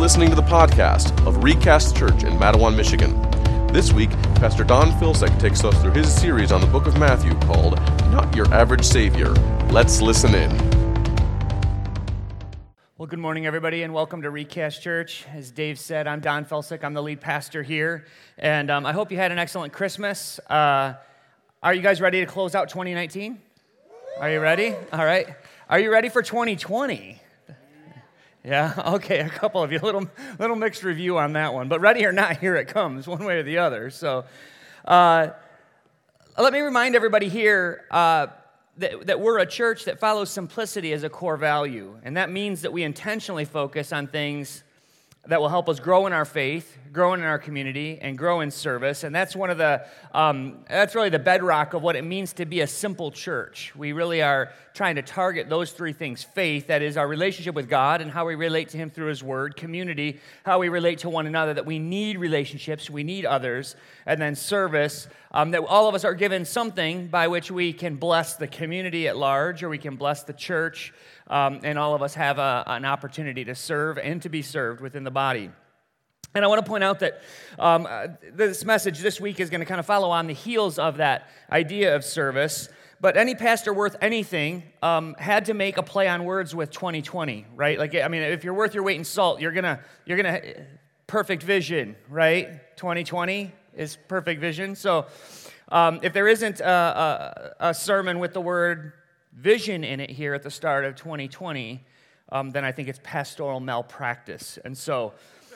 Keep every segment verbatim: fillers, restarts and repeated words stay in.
listening to the podcast of Recast Church in Matawan, Michigan. This week, Pastor Don Filsek takes us through his series on the book of Matthew called Not Your Average Savior. Let's listen in. Well, good morning, everybody, and welcome to Recast Church. As Dave said, I'm Don Filsek. I'm the lead pastor here, and um, I hope you had an excellent Christmas. Uh, are you guys ready to close out twenty nineteen? Are you ready? All right. Are you ready for twenty twenty? Yeah, okay, a couple of you, little little mixed review on that one. But ready or not, here it comes, one way or the other. So uh, let me remind everybody here uh, that, that we're a church that follows simplicity as a core value. And that means that we intentionally focus on things that will help us grow in our faith, grow in our community, and grow in service. And that's one of the, um, that's really the bedrock of what it means to be a simple church. We really are trying to target those three things: faith, that is our relationship with God and how we relate to Him through His Word; community, how we relate to one another, that we need relationships, we need others; and then service, um, that all of us are given something by which we can bless the community at large, or we can bless the church, um, and all of us have a, an opportunity to serve and to be served within the body. And I want to point out that um, this message this week is going to kind of follow on the heels of that idea of service. But any pastor worth anything um, had to make a play on words with twenty twenty, right? Like, I mean, if you're worth your weight in salt, you're gonna, you're gonna, perfect vision, right? twenty twenty is perfect vision. So, um, if there isn't a, a, a sermon with the word vision in it here at the start of twenty twenty, um, then I think it's pastoral malpractice. And so,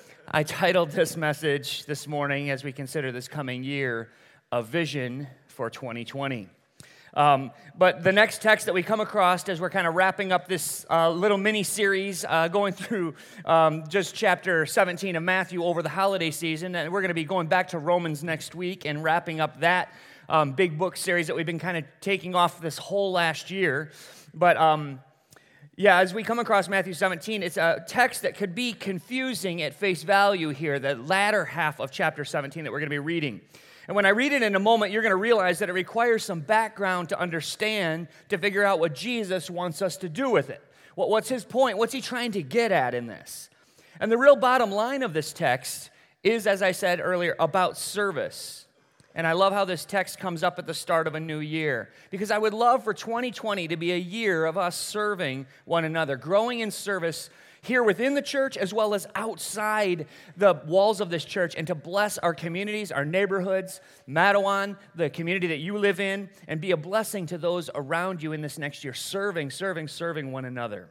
I titled this message this morning, as we consider this coming year, A Vision for twenty twenty. Um, but the next text that we come across as we're kind of wrapping up this uh, little mini-series, uh, going through um, just chapter seventeen of Matthew over the holiday season, and we're going to be going back to Romans next week and wrapping up that um, big book series that we've been kind of taking off this whole last year. But um, yeah, as we come across Matthew seventeen, it's a text that could be confusing at face value here, the latter half of chapter seventeen that we're going to be reading. And when I read it in a moment, you're going to realize that it requires some background to understand, to figure out what Jesus wants us to do with it. What, what's his point? What's he trying to get at in this? And the real bottom line of this text is, as I said earlier, about service. And I love how this text comes up at the start of a new year, because I would love for twenty twenty to be a year of us serving one another, growing in service here within the church as well as outside the walls of this church, and to bless our communities, our neighborhoods, Matawan, the community that you live in, and be a blessing to those around you in this next year, serving, serving, serving one another.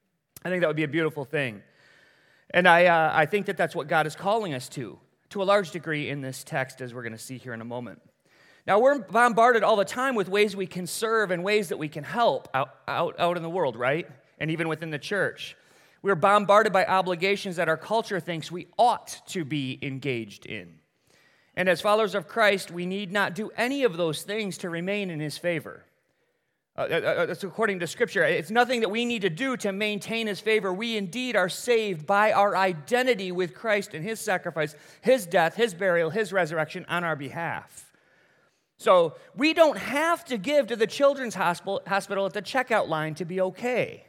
I think that would be a beautiful thing. And I, uh, I think that that's what God is calling us to, to a large degree in this text, as we're going to see here in a moment. Now, we're bombarded all the time with ways we can serve and ways that we can help out, out, out in the world, right? And even within the church. We're bombarded by obligations that our culture thinks we ought to be engaged in. And as followers of Christ, we need not do any of those things to remain in His favor. Uh, that's according to Scripture. It's nothing that we need to do to maintain His favor. We indeed are saved by our identity with Christ and His sacrifice, His death, His burial, His resurrection on our behalf. So we don't have to give to the children's hospital, hospital at the checkout line to be okay.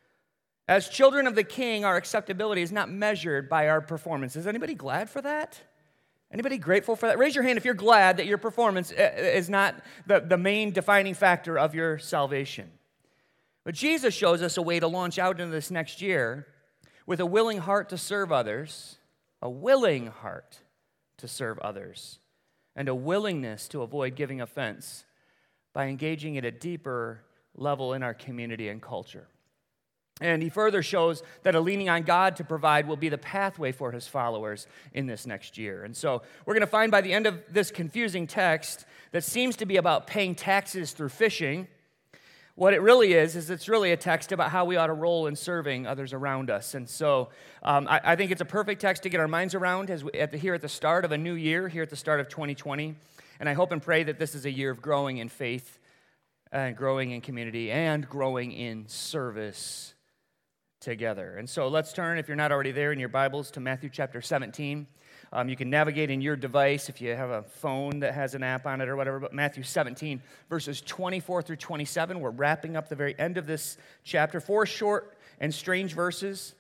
As children of the King, our acceptability is not measured by our performance. Is anybody glad for that? Anybody grateful for that? Raise your hand if you're glad that your performance is not the, the main defining factor of your salvation. But Jesus shows us a way to launch out into this next year with a willing heart to serve others, a willing heart to serve others, and a willingness to avoid giving offense by engaging at a deeper level in our community and culture. And he further shows that a leaning on God to provide will be the pathway for his followers in this next year. And so we're going to find by the end of this confusing text that seems to be about paying taxes through fishing, what it really is, is it's really a text about how we ought to roll in serving others around us. And so um, I, I think it's a perfect text to get our minds around as we, at the, here at the start of a new year, here at the start of twenty twenty. And I hope and pray that this is a year of growing in faith, and growing in community, and growing in service together. And so let's turn, if you're not already there in your Bibles, to Matthew chapter seventeen. Um, you can navigate in your device if you have a phone that has an app on it or whatever, but Matthew seventeen, verses twenty-four through twenty-seven. We're wrapping up the very end of this chapter. Four short and strange verses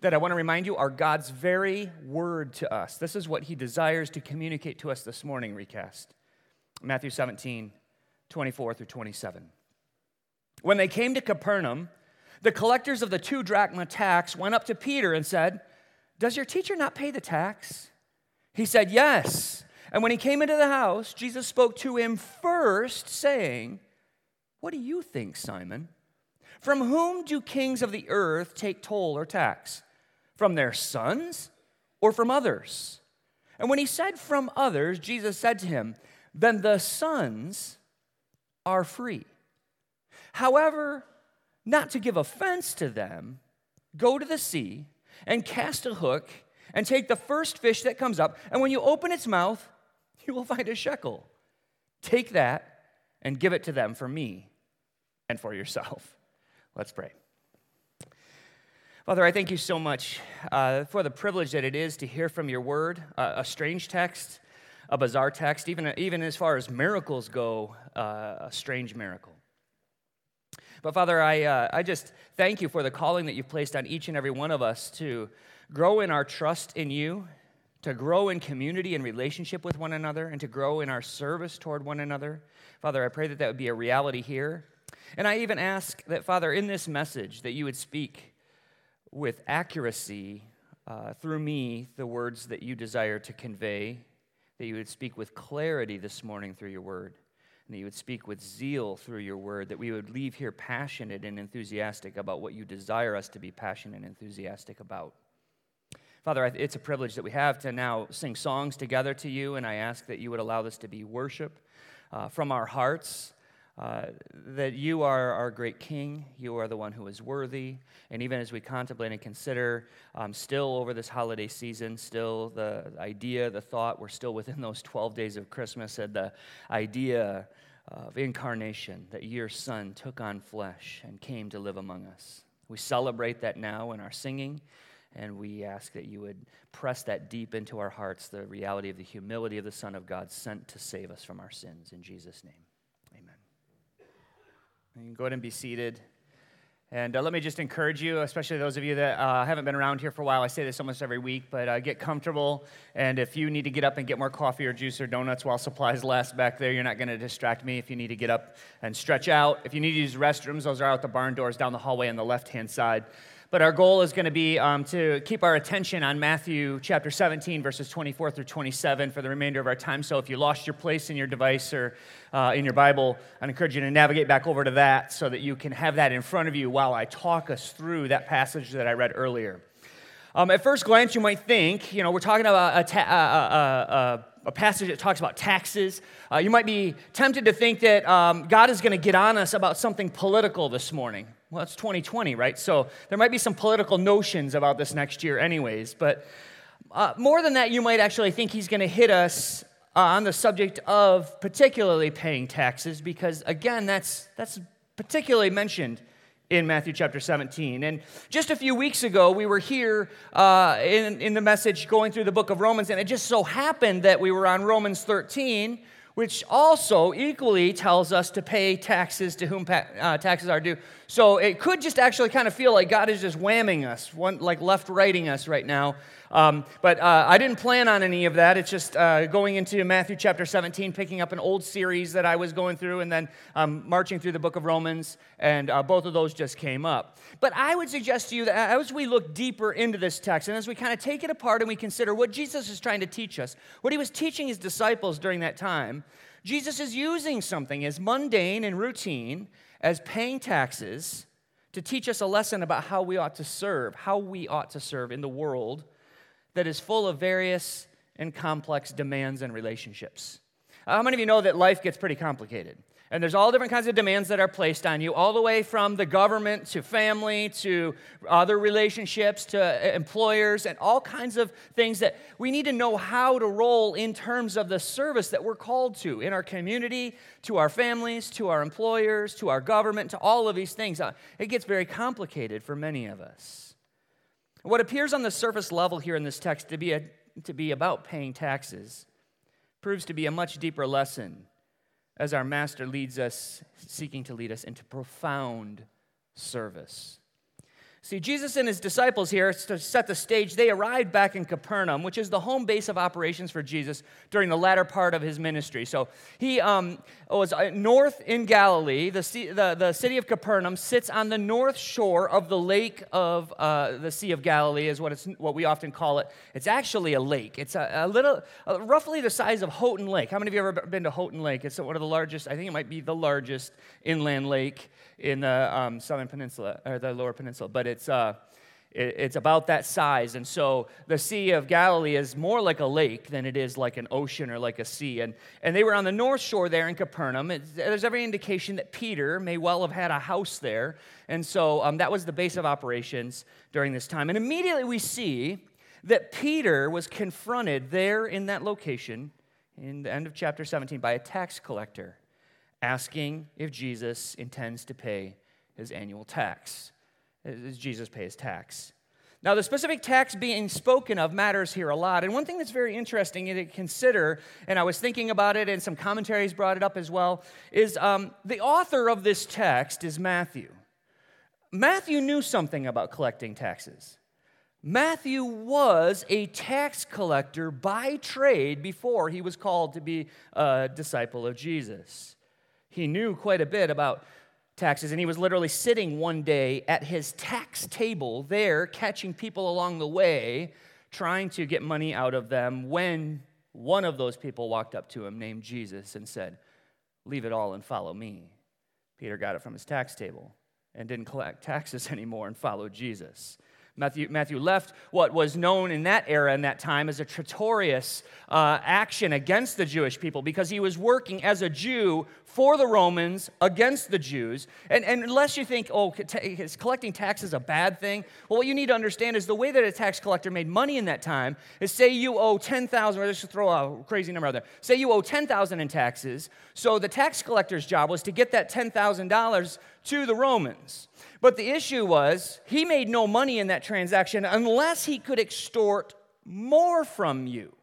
that I want to remind you are God's very word to us. This is what he desires to communicate to us this morning, Recast. Matthew seventeen, twenty-four through twenty-seven. When they came to Capernaum, the collectors of the two drachma tax went up to Peter and said, "Does your teacher not pay the tax?" He said, "Yes." And when he came into the house, Jesus spoke to him first, saying, "What do you think, Simon? From whom do kings of the earth take toll or tax? From their sons or from others?" And when he said from others, Jesus said to him, "Then the sons are free. However, not to give offense to them, go to the sea and cast a hook and take the first fish that comes up, and when you open its mouth, you will find a shekel. Take that and give it to them for me and for yourself." Let's pray. Father, I thank you so much uh, for the privilege that it is to hear from your word, uh, a strange text, a bizarre text, even, even as far as miracles go, uh, a strange miracle. But Father, I, uh, I just thank you for the calling that you've placed on each and every one of us to grow in our trust in you, to grow in community and relationship with one another, and to grow in our service toward one another. Father, I pray that that would be a reality here. And I even ask that, Father, in this message, that you would speak with accuracy uh, through me the words that you desire to convey, that you would speak with clarity this morning through your word, and that you would speak with zeal through your word, that we would leave here passionate and enthusiastic about what you desire us to be passionate and enthusiastic about. Father, it's a privilege that we have to now sing songs together to you, and I ask that you would allow this to be worship uh, from our hearts, uh, that you are our great King, you are the one who is worthy, and even as we contemplate and consider um, still over this holiday season, still the idea, the thought, we're still within those twelve days of Christmas, and the idea of incarnation, that your Son took on flesh and came to live among us. We celebrate that now in our singing, and we ask that you would press that deep into our hearts, the reality of the humility of the Son of God sent to save us from our sins. In Jesus' name, amen. You can go ahead and be seated. And uh, let me just encourage you, especially those of you that uh, haven't been around here for a while. I say this almost every week, but uh, get comfortable. And if you need to get up and get more coffee or juice or donuts while supplies last back there, you're not going to distract me. If you need to get up and stretch out. If you need to use restrooms, those are out the barn doors down the hallway on the left-hand side. But our goal is going to be um, to keep our attention on Matthew chapter seventeen, verses twenty-four through twenty-seven for the remainder of our time. So if you lost your place in your device or uh, in your Bible, I'd encourage you to navigate back over to that so that you can have that in front of you while I talk us through that passage that I read earlier. Um, at first glance, you might think, you know, we're talking about a, ta- a, a, a, a passage that talks about taxes. Uh, you might be tempted to think that um, God is going to get on us about something political this morning. Well, it's twenty twenty, right? So there might be some political notions about this next year anyways. But uh, more than that, you might actually think he's going to hit us uh, on the subject of particularly paying taxes because, again, that's that's particularly mentioned in Matthew chapter seventeen. And just a few weeks ago, we were here uh, in, in the message going through the book of Romans, and it just so happened that we were on Romans thirteen, which also equally tells us to pay taxes to whom pa- uh, taxes are due. So it could just actually kind of feel like God is just whamming us, one, like left-righting us right now. Um, but uh, I didn't plan on any of that. It's just uh, going into Matthew chapter seventeen, picking up an old series that I was going through, and then um, marching through the book of Romans, and uh, both of those just came up. But I would suggest to you that as we look deeper into this text, and as we kind of take it apart and we consider what Jesus is trying to teach us, what he was teaching his disciples during that time, Jesus is using something as mundane and routine as paying taxes to teach us a lesson about how we ought to serve, how we ought to serve in the world that is full of various and complex demands and relationships. How many of you know that life gets pretty complicated? And there's all different kinds of demands that are placed on you, all the way from the government to family to other relationships to employers and all kinds of things that we need to know how to roll in terms of the service that we're called to in our community, to our families, to our employers, to our government, to all of these things. It gets very complicated for many of us. What appears on the surface level here in this text to be, a, to be about paying taxes proves to be a much deeper lesson as our master leads us, seeking to lead us into profound service. See, Jesus and his disciples here, to set the stage, they arrived back in Capernaum, which is the home base of operations for Jesus during the latter part of his ministry. So he um, was north in Galilee. The, sea, the, the city of Capernaum sits on the north shore of the lake of uh, the Sea of Galilee, is what it's what we often call it. It's actually a lake. It's a, a little, uh, roughly the size of Houghton Lake. How many of you have ever been to Houghton Lake? It's one of the largest, I think it might be the largest inland lake in the um, southern peninsula, or the lower peninsula, but it's uh, it, it's about that size. And so the Sea of Galilee is more like a lake than it is like an ocean or like a sea. And, and they were on the north shore there in Capernaum. It's, there's every indication that Peter may well have had a house there. And so um, that was the base of operations during this time. And immediately we see that Peter was confronted there in that location in the end of chapter seventeen by a tax collector, asking if Jesus intends to pay his annual tax. Does Jesus pay his tax? Now, the specific tax being spoken of matters here a lot. And one thing that's very interesting to consider, and I was thinking about it, and some commentaries brought it up as well, is um, the author of this text is Matthew. Matthew knew something about collecting taxes. Matthew was a tax collector by trade before he was called to be a disciple of Jesus. He knew quite a bit about taxes, and he was literally sitting one day at his tax table there, catching people along the way, trying to get money out of them, when one of those people walked up to him named Jesus and said, "Leave it all and follow me." Peter got it from his tax table and didn't collect taxes anymore and followed Jesus. Matthew, Matthew left what was known in that era, in that time, as a traitorous uh, action against the Jewish people, because he was working as a Jew for the Romans against the Jews. And, and unless you think, oh, is collecting taxes a bad thing? Well, what you need to understand is the way that a tax collector made money in that time is, say you owe ten thousand dollars, or let's just throw a crazy number out there. Say you owe ten thousand dollars in taxes, so the tax collector's job was to get that ten thousand dollars to the Romans. But the issue was, he made no money in that transaction unless he could extort more from you.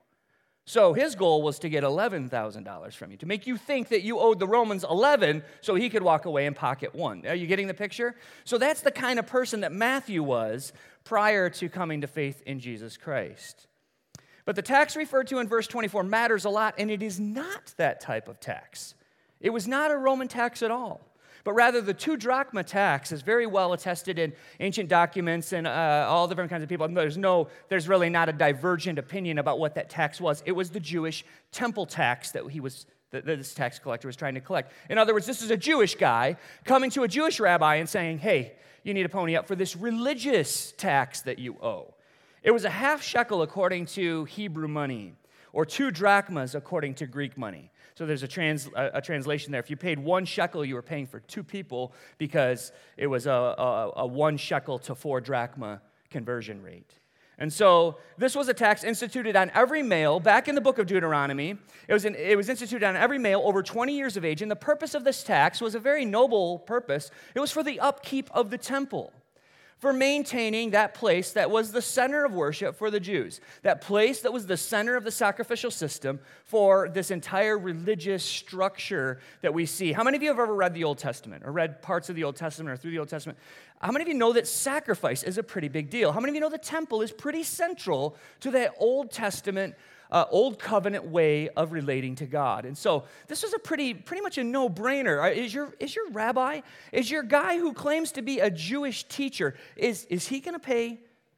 So his goal was to get eleven thousand dollars from you, to make you think that you owed the Romans eleven so he could walk away and pocket one. Are you getting the picture? So that's the kind of person that Matthew was prior to coming to faith in Jesus Christ. But the tax referred to in verse twenty-four matters a lot, and it is not that type of tax. It was not a Roman tax at all. But rather, the two drachma tax is very well attested in ancient documents and uh, all different kinds of people. There's no, there's really not a divergent opinion about what that tax was. It was the Jewish temple tax that he was, that this tax collector was trying to collect. In other words, this is a Jewish guy coming to a Jewish rabbi and saying, "Hey, you need to pony up for this religious tax that you owe." It was a half shekel according to Hebrew money, or two drachmas according to Greek money. So there's a, trans, a, a translation there. If you paid one shekel, you were paying for two people, because it was a, a, a one shekel to four drachma conversion rate. And so this was a tax instituted on every male back in the book of Deuteronomy. It was, an, it was instituted on every male over twenty years of age, and the purpose of this tax was a very noble purpose. It was for the upkeep of the temple, for maintaining that place that was the center of worship for the Jews, that place that was the center of the sacrificial system for this entire religious structure that we see. How many of you have ever read the Old Testament, or read parts of the Old Testament, or through the Old Testament? How many of you know that sacrifice is a pretty big deal? How many of you know the temple is pretty central to that Old Testament Uh, old covenant way of relating to God? And so this was a pretty, pretty much a no-brainer. Is your, is your rabbi, is your guy who claims to be a Jewish teacher, is, is he going to pay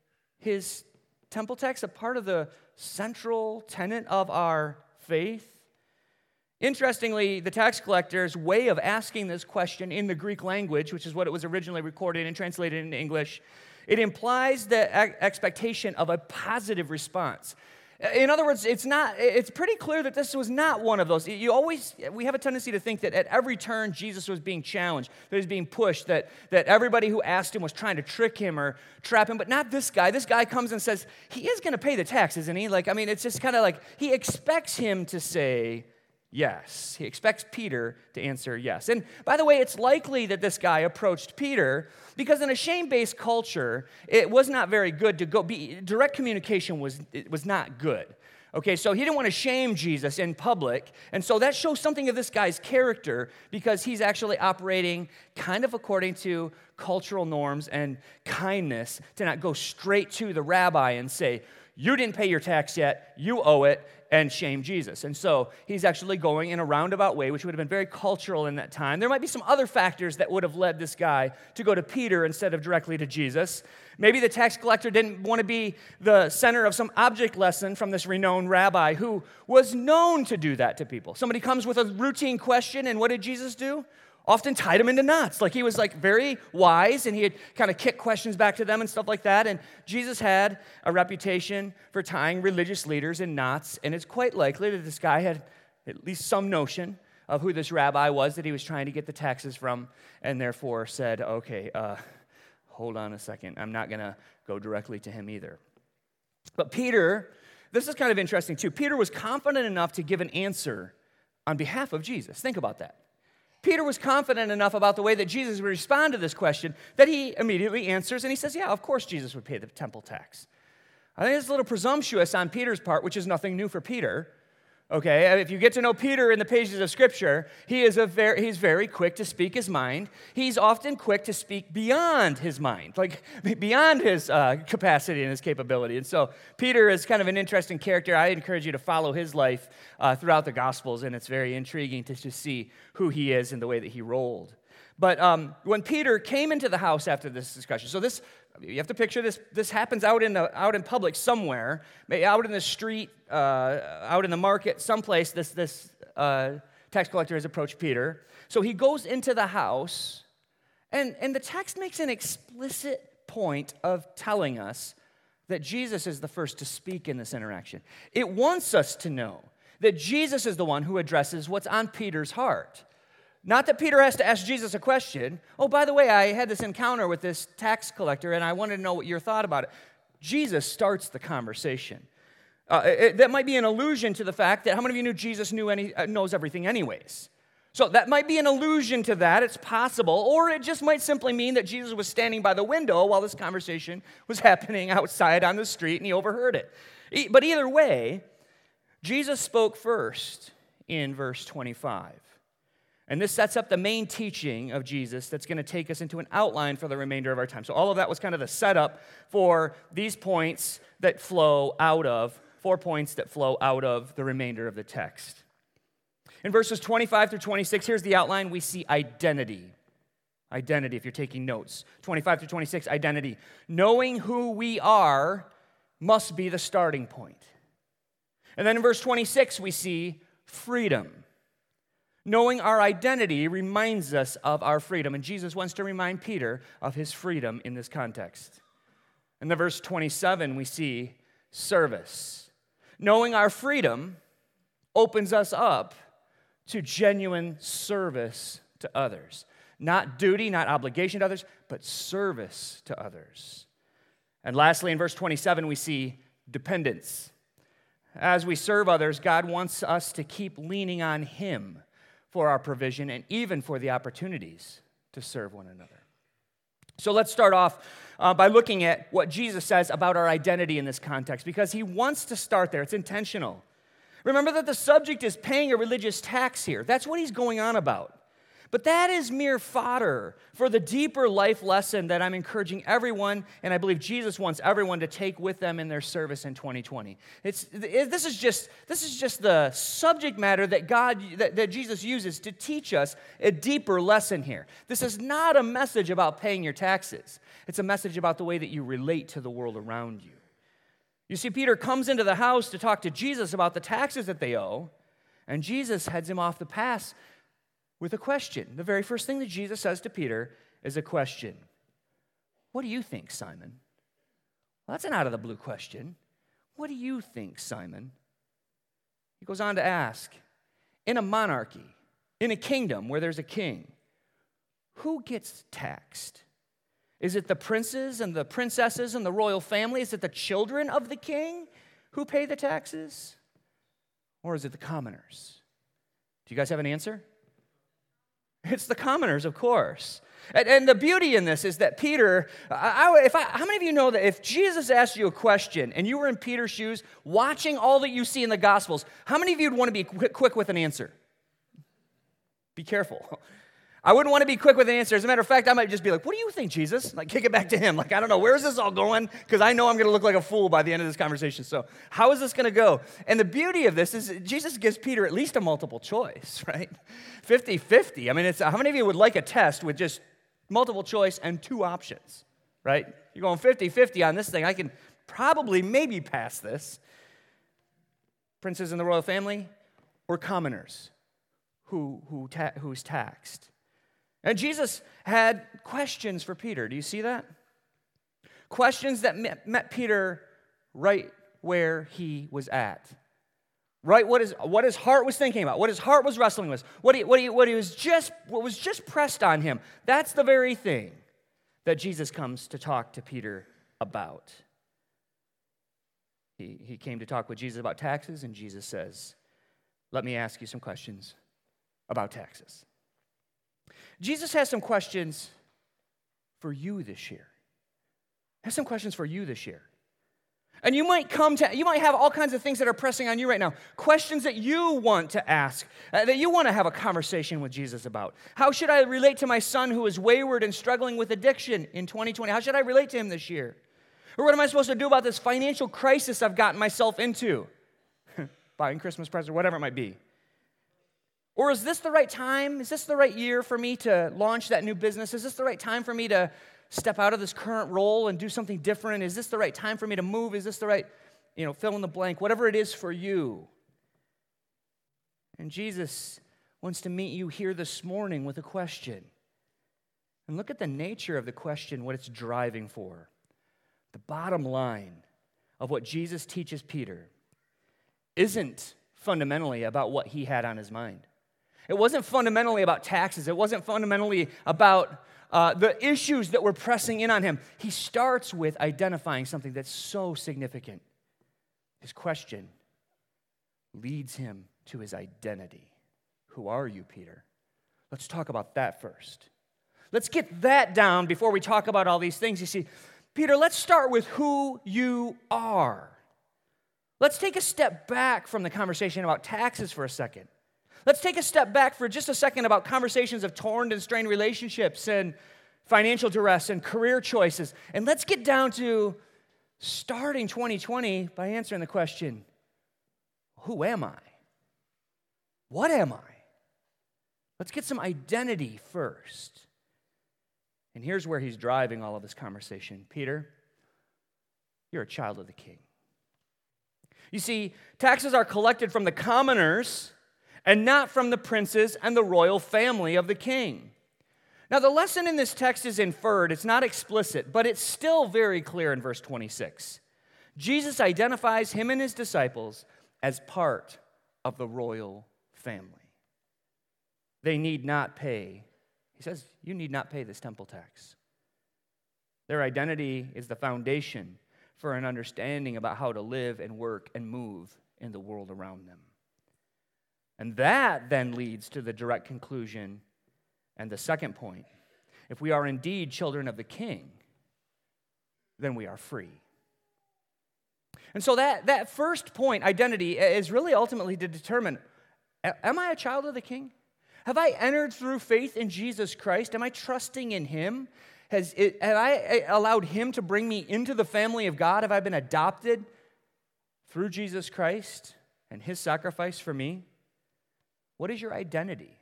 his temple tax, a part of the central tenet of our faith? Interestingly, the tax collector's way of asking this question in the Greek language, which is what it was originally recorded and translated into English, it implies the expectation of a positive response. In other words, it's not, it's pretty clear that this was not one of those. You always, we have a tendency to think that at every turn Jesus was being challenged, that he was being pushed, that, that everybody who asked him was trying to trick him or trap him, but not this guy. This guy comes and says, he is going to pay the tax, isn't he? Like, I mean, it's just kind of like, he expects him to say yes. He expects Peter to answer yes. And by the way, it's likely that this guy approached Peter because in a shame-based culture, it was not very good to go. Be, direct communication was, it was not good. Okay, so he didn't want to shame Jesus in public, and so that shows something of this guy's character because he's actually operating kind of according to cultural norms and kindness to not go straight to the rabbi and say, you didn't pay your tax yet, you owe it, and shame Jesus. And so he's actually going in a roundabout way, which would have been very cultural in that time. There might be some other factors that would have led this guy to go to Peter instead of directly to Jesus. Maybe the tax collector didn't want to be the center of some object lesson from this renowned rabbi who was known to do that to people. Somebody comes with a routine question, and what did Jesus do? Often tied him into knots. Like he was like very wise, and he had kind of kicked questions back to them and stuff like that. And Jesus had a reputation for tying religious leaders in knots, and it's quite likely that this guy had at least some notion of who this rabbi was that he was trying to get the taxes from, and therefore said, okay, uh, hold on a second. I'm not going to go directly to him either. But Peter, this is kind of interesting too. Peter was confident enough to give an answer on behalf of Jesus. Think about that. Peter was confident enough about the way that Jesus would respond to this question that he immediately answers, and he says, yeah, of course Jesus would pay the temple tax. I think it's a little presumptuous on Peter's part, which is nothing new for Peter. Okay, if you get to know Peter in the pages of Scripture, he is a very, he's very quick to speak his mind. He's often quick to speak beyond his mind, like beyond his uh, capacity and his capability. And so Peter is kind of an interesting character. I encourage you to follow his life uh, throughout the Gospels, and it's very intriguing to just see who he is and the way that he rolled. But um, when Peter came into the house after this discussion, so this, you have to picture this, this happens out in the, out in public somewhere, maybe out in the street, uh, out in the market, someplace, this, this uh, tax collector has approached Peter. So he goes into the house, and, and the text makes an explicit point of telling us that Jesus is the first to speak in this interaction. It wants us to know that Jesus is the one who addresses what's on Peter's heart. Not that Peter has to ask Jesus a question. Oh, by the way, I had this encounter with this tax collector, and I wanted to know what your thought about it. Jesus starts the conversation. Uh, it, that might be an allusion to the fact that how many of you knew Jesus knew any, uh, knows everything anyways? So that might be an allusion to that. It's possible. Or it just might simply mean that Jesus was standing by the window while this conversation was happening outside on the street, and he overheard it. E- but either way, Jesus spoke first in verse twenty-five. And this sets up the main teaching of Jesus that's going to take us into an outline for the remainder of our time. So all of that was kind of the setup for these points that flow out of, four points that flow out of the remainder of the text. In verses twenty-five through twenty-six, here's the outline. We see identity. Identity, if you're taking notes. twenty-five through twenty-six, identity. Knowing who we are must be the starting point. And then in verse twenty-six, we see freedom. Knowing our identity reminds us of our freedom, and Jesus wants to remind Peter of his freedom in this context. In the verse twenty-seven, we see service. Knowing our freedom opens us up to genuine service to others. Not duty, not obligation to others, but service to others. And lastly, in verse twenty-seven, we see dependence. As we serve others, God wants us to keep leaning on Him for our provision and even for the opportunities to serve one another. So let's start off uh, by looking at what Jesus says about our identity in this context, because He wants to start there. It's intentional. Remember that the subject is paying a religious tax here. That's what He's going on about. But that is mere fodder for the deeper life lesson that I'm encouraging everyone, and I believe Jesus wants everyone to take with them in their service in twenty twenty. It's, it, this, is just, this is just the subject matter that God, that, that Jesus uses to teach us a deeper lesson here. This is not a message about paying your taxes. It's a message about the way that you relate to the world around you. You see, Peter comes into the house to talk to Jesus about the taxes that they owe, and Jesus heads him off the path with a question. The very first thing that Jesus says to Peter is a question. What do you think, Simon? Well, that's an out-of-the-blue question. What do you think, Simon? He goes on to ask, in a monarchy, in a kingdom where there's a king, who gets taxed? Is it the princes and the princesses and the royal family? Is it the children of the king who pay the taxes? Or is it the commoners? Do you guys have an answer? It's the commoners, of course. And, and the beauty in this is that Peter, I, I, if I, how many of you know that if Jesus asked you a question and you were in Peter's shoes, watching all that you see in the Gospels, how many of you would want to be quick, quick with an answer? Be careful. I wouldn't want to be quick with an answer. As a matter of fact, I might just be like, what do you think, Jesus? Like, kick it back to him. Like, I don't know, where's this all going? Because I know I'm going to look like a fool by the end of this conversation. So how is this going to go? And the beauty of this is Jesus gives Peter at least a multiple choice, right? fifty-fifty. I mean, it's how many of you would like a test with just multiple choice and two options, right? You're going fifty-fifty on this thing. I can probably maybe pass this. Princes in the royal family or commoners who, who ta- who's taxed. And Jesus had questions for Peter. Do you see that? Questions that met, met Peter right where he was at. Right, what his, what his heart was thinking about, what his heart was wrestling with, what he, what he, what he was just, what was just pressed on him. That's the very thing that Jesus comes to talk to Peter about. He, he came to talk with Jesus about taxes, and Jesus says, let me ask you some questions about taxes. Jesus has some questions for you this year. Has some questions for you this year. And you might come to, you might have all kinds of things that are pressing on you right now. Questions that you want to ask, uh, that you want to have a conversation with Jesus about. How should I relate to my son who is wayward and struggling with addiction in twenty twenty? How should I relate to him this year? Or what am I supposed to do about this financial crisis I've gotten myself into? Buying Christmas presents or whatever it might be. Or is this the right time? Is this the right year for me to launch that new business? Is this the right time for me to step out of this current role and do something different? Is this the right time for me to move? Is this the right, you know, fill in the blank, whatever it is for you? And Jesus wants to meet you here this morning with a question. And look at the nature of the question, what it's driving for. The bottom line of what Jesus teaches Peter isn't fundamentally about what he had on his mind. It wasn't fundamentally about taxes. It wasn't fundamentally about uh, the issues that were pressing in on him. He starts with identifying something that's so significant. His question leads him to his identity. Who are you, Peter? Let's talk about that first. Let's get that down before we talk about all these things. You see, Peter, let's start with who you are. Let's take a step back from the conversation about taxes for a second. Let's take a step back for just a second about conversations of torn and strained relationships and financial duress and career choices. And let's get down to starting twenty twenty by answering the question, who am I? What am I? Let's get some identity first. And here's where he's driving all of this conversation. Peter, you're a child of the King. You see, taxes are collected from the commoners and not from the princes and the royal family of the king. Now, the lesson in this text is inferred. It's not explicit, but it's still very clear in verse twenty-six. Jesus identifies him and his disciples as part of the royal family. They need not pay. He says, you need not pay this temple tax. Their identity is the foundation for an understanding about how to live and work and move in the world around them. And that then leads to the direct conclusion and the second point. If we are indeed children of the King, then we are free. And so that, that first point, identity, is really ultimately to determine, am I a child of the King? Have I entered through faith in Jesus Christ? Am I trusting in him? Has it, have I allowed him to bring me into the family of God? Have I been adopted through Jesus Christ and his sacrifice for me? What is your identity?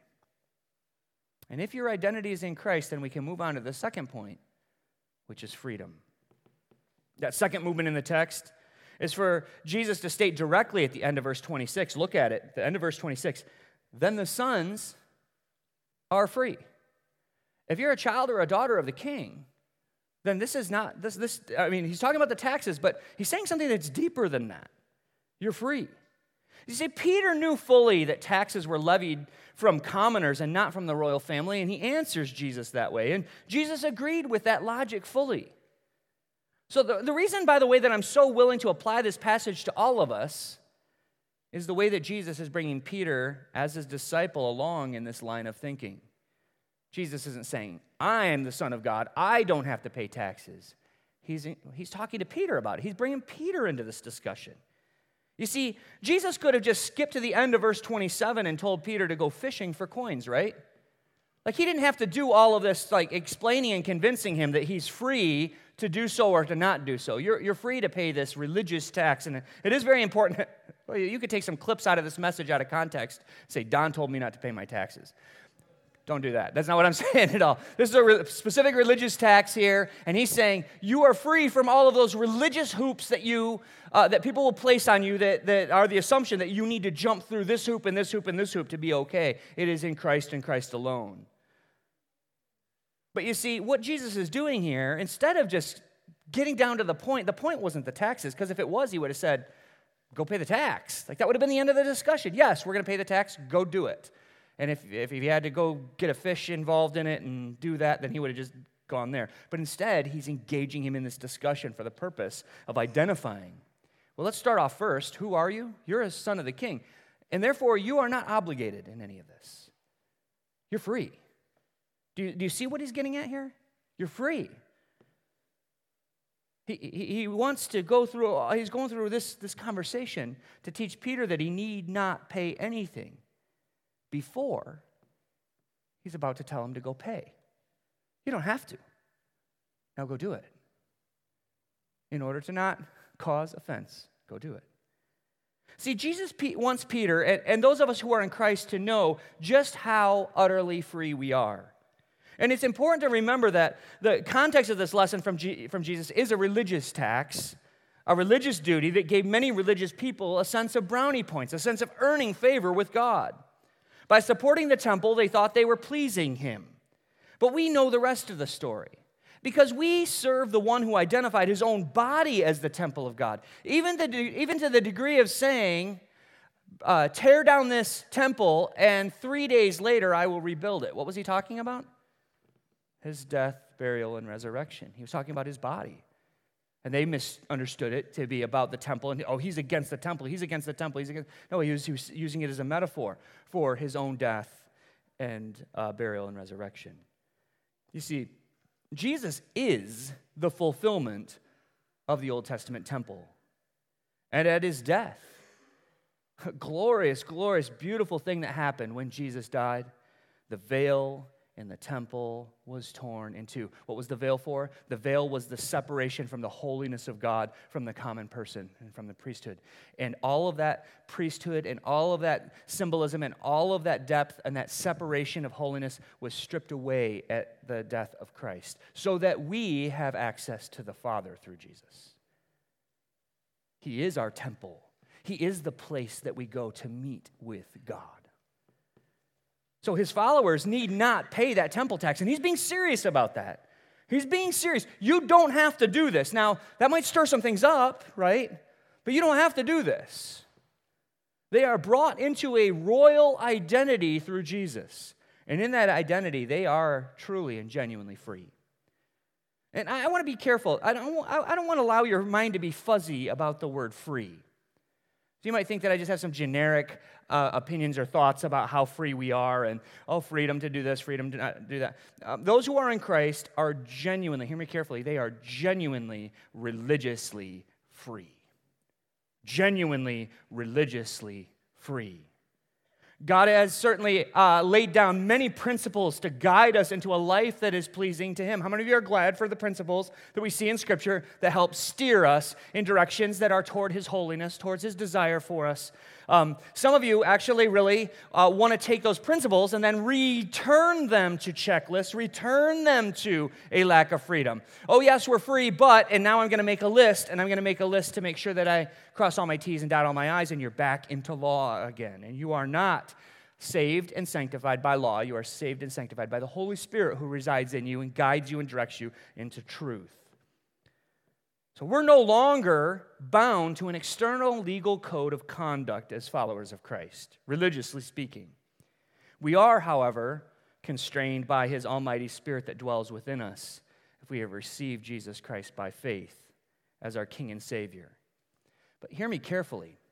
And if your identity is in Christ, then we can move on to the second point, which is freedom. That second movement in the text is for Jesus to state directly at the end of verse twenty-six. Look at it, the end of verse twenty-six. Then the sons are free. If you're a child or a daughter of the King, then this is not, this, this. I mean, he's talking about the taxes, but he's saying something that's deeper than that. You're free. You see, Peter knew fully that taxes were levied from commoners and not from the royal family, and he answers Jesus that way. And Jesus agreed with that logic fully. So the, the reason, by the way, that I'm so willing to apply this passage to all of us is the way that Jesus is bringing Peter as his disciple along in this line of thinking. Jesus isn't saying, I am the Son of God, I don't have to pay taxes. He's, he's talking to Peter about it. He's bringing Peter into this discussion. You see, Jesus could have just skipped to the end of verse twenty-seven and told Peter to go fishing for coins, right? Like, he didn't have to do all of this, like, explaining and convincing him that he's free to do so or to not do so. You're, you're free to pay this religious tax, and it is very important. You could take some clips out of this message out of context, say, Don told me not to pay my taxes. Don't do that. That's not what I'm saying at all. This is a re- specific religious tax here, and he's saying you are free from all of those religious hoops that you uh, that people will place on you that, that are the assumption that you need to jump through this hoop and this hoop and this hoop to be okay. It is in Christ and Christ alone. But you see, what Jesus is doing here, instead of just getting down to the point, the point wasn't the taxes, because if it was, he would have said, go pay the tax. Like, that would have been the end of the discussion. Yes, we're going to pay the tax, go do it. And if, if he had to go get a fish involved in it and do that, then he would have just gone there. But instead, he's engaging him in this discussion for the purpose of identifying. Well, let's start off first. Who are you? You're a son of the king. And therefore, you are not obligated in any of this. You're free. Do you, do you see what he's getting at here? You're free. He, he, he wants to go through, he's going through this, this conversation to teach Peter that he need not pay anything before he's about to tell him to go pay. You don't have to. Now go do it. In order to not cause offense, go do it. See, Jesus wants Peter and, and those of us who are in Christ to know just how utterly free we are. And it's important to remember that the context of this lesson from, G- from Jesus is a religious tax, a religious duty that gave many religious people a sense of brownie points, a sense of earning favor with God. By supporting the temple, they thought they were pleasing him. But we know the rest of the story, because we serve the one who identified his own body as the temple of God, even, the, even to the degree of saying, uh, tear down this temple, and three days later I will rebuild it. What was he talking about? His death, burial, and resurrection. He was talking about his body. And they misunderstood it to be about the temple. And, oh, he's against the temple. He's against the temple. He's against... No, he was, he was using it as a metaphor for his own death and uh, burial and resurrection. You see, Jesus is the fulfillment of the Old Testament temple. And at his death, a glorious, glorious, beautiful thing that happened when Jesus died, the veil in the temple was torn in two. What was the veil for? The veil was the separation from the holiness of God from the common person and from the priesthood. And all of that priesthood and all of that symbolism and all of that depth and that separation of holiness was stripped away at the death of Christ, so that we have access to the Father through Jesus. He is our temple. He is the place that we go to meet with God. So his followers need not pay that temple tax. And he's being serious about that. He's being serious. You don't have to do this. Now, that might stir some things up, right? But you don't have to do this. They are brought into a royal identity through Jesus. And in that identity, they are truly and genuinely free. And I, I want to be careful. I don't, I don't want to allow your mind to be fuzzy about the word free. So you might think that I just have some generic uh, opinions or thoughts about how free we are and, oh, freedom to do this, freedom to not do that. Um, those who are in Christ are genuinely, hear me carefully, they are genuinely religiously free. Genuinely religiously free. God has certainly uh, laid down many principles to guide us into a life that is pleasing to him. How many of you are glad for the principles that we see in Scripture that help steer us in directions that are toward his holiness, towards his desire for us? Um, some of you actually really uh, want to take those principles and then return them to checklists, return them to a lack of freedom. Oh, yes, we're free, but, and now I'm going to make a list, and I'm going to make a list to make sure that I cross all my T's and dot all my I's, and you're back into law again. And you are not saved and sanctified by law. You are saved and sanctified by the Holy Spirit who resides in you and guides you and directs you into truth. So we're no longer bound to an external legal code of conduct as followers of Christ, religiously speaking. We are, however, constrained by his almighty Spirit that dwells within us if we have received Jesus Christ by faith as our King and Savior. But hear me carefully.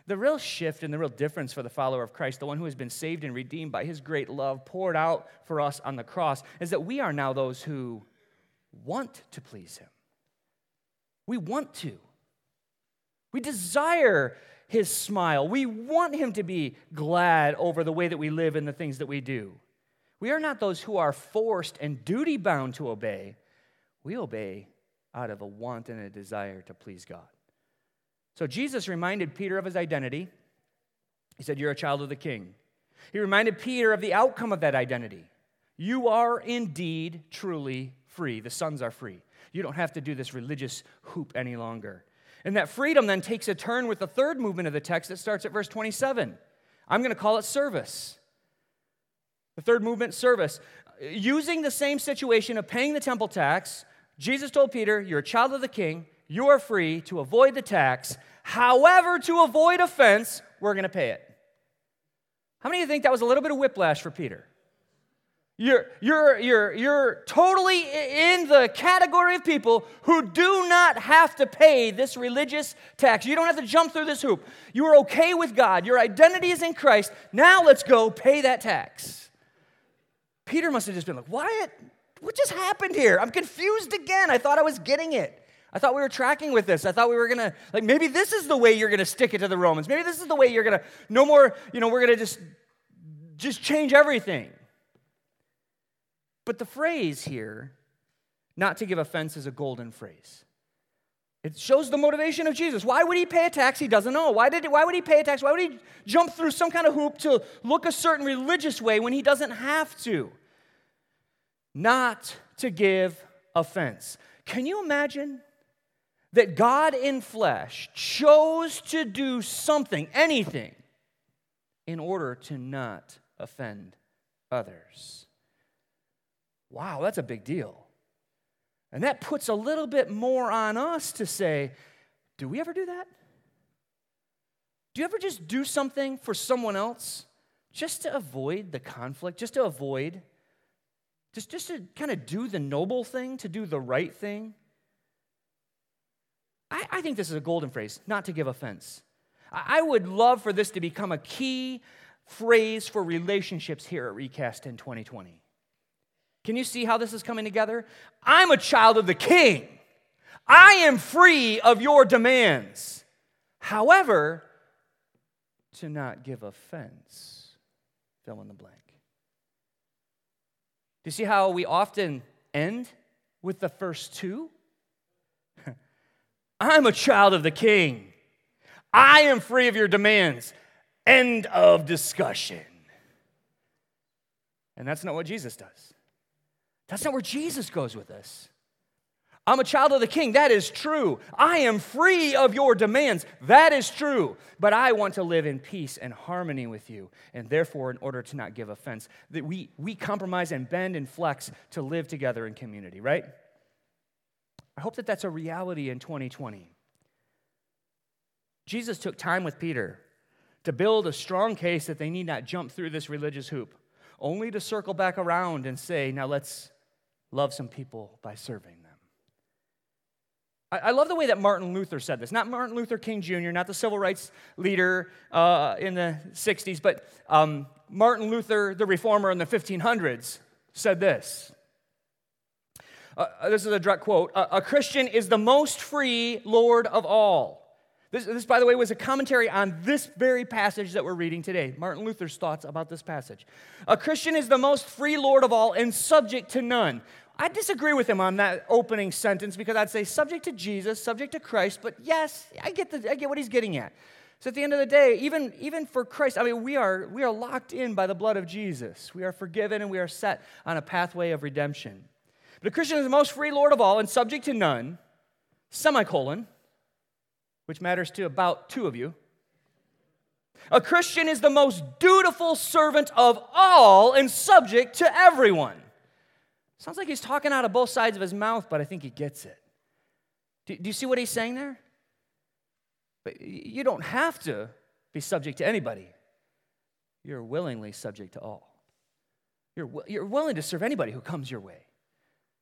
The real shift and the real difference for the follower of Christ, the one who has been saved and redeemed by his great love poured out for us on the cross, is that we are now those who want to please him. We want to. We desire his smile. We want him to be glad over the way that we live and the things that we do. We are not those who are forced and duty-bound to obey. We obey out of a want and a desire to please God. So Jesus reminded Peter of his identity. He said, you're a child of the King. He reminded Peter of the outcome of that identity. You are indeed truly free. The sons are free. You don't have to do this religious hoop any longer. And that freedom then takes a turn with the third movement of the text that starts at verse twenty-seven. I'm going to call it service. The third movement, service. Using the same situation of paying the temple tax, Jesus told Peter, you're a child of the King. You are free to avoid the tax. However, to avoid offense, we're going to pay it. How many of you think that was a little bit of whiplash for Peter? You're, you're, you're, you're totally in the category of people who do not have to pay this religious tax. You don't have to jump through this hoop. You are okay with God. Your identity is in Christ. Now let's go pay that tax. Peter must have just been like, what? What just happened here? I'm confused again. I thought I was getting it. I thought we were tracking with this. I thought we were going to, like, maybe this is the way you're going to stick it to the Romans. Maybe this is the way you're going to, no more, you know, we're going to just, just change everything. But the phrase here, not to give offense, is a golden phrase. It shows the motivation of Jesus. Why would he pay a tax he doesn't know? Why, did he, why would he pay a tax? Why would he jump through some kind of hoop to look a certain religious way when he doesn't have to? Not to give offense. Can you imagine that God in flesh chose to do something, anything, in order to not offend others? Wow, that's a big deal. And that puts a little bit more on us to say, do we ever do that? Do you ever just do something for someone else just to avoid the conflict, just to avoid, just, just to kind of do the noble thing, to do the right thing? I, I think this is a golden phrase, not to give offense. I, I would love for this to become a key phrase for relationships here at Recast in twenty twenty. Can you see how this is coming together? I'm a child of the King. I am free of your demands. However, to not give offense, fill in the blank. Do you see how we often end with the first two? I'm a child of the King. I am free of your demands. End of discussion. And that's not what Jesus does. That's not where Jesus goes with this. I'm a child of the King. That is true. I am free of your demands. That is true. But I want to live in peace and harmony with you. And therefore, in order to not give offense, that we, we compromise and bend and flex to live together in community, right? I hope that that's a reality in twenty twenty. Jesus took time with Peter to build a strong case that they need not jump through this religious hoop, only to circle back around and say, now let's love some people by serving them. I, I love the way that Martin Luther said this. Not Martin Luther King Junior, not the civil rights leader uh, in the sixties, but um, Martin Luther, the reformer in the fifteen hundreds, said this. Uh, this is a direct quote. A, a Christian is the most free Lord of all. This, this, by the way, was a commentary on this very passage that we're reading today. Martin Luther's thoughts about this passage. A Christian is the most free Lord of all and subject to none. I disagree with him on that opening sentence because I'd say subject to Jesus, subject to Christ, but yes, I get the, I get what he's getting at. So at the end of the day, even, even for Christ, I mean, we are, we are locked in by the blood of Jesus. We are forgiven and we are set on a pathway of redemption. But a Christian is the most free Lord of all and subject to none, semicolon, which matters to about two of you. A Christian is the most dutiful servant of all and subject to everyone. Sounds like he's talking out of both sides of his mouth, but I think he gets it. Do, do you see what he's saying there? But you don't have to be subject to anybody. You're willingly subject to all. You're, you're willing to serve anybody who comes your way.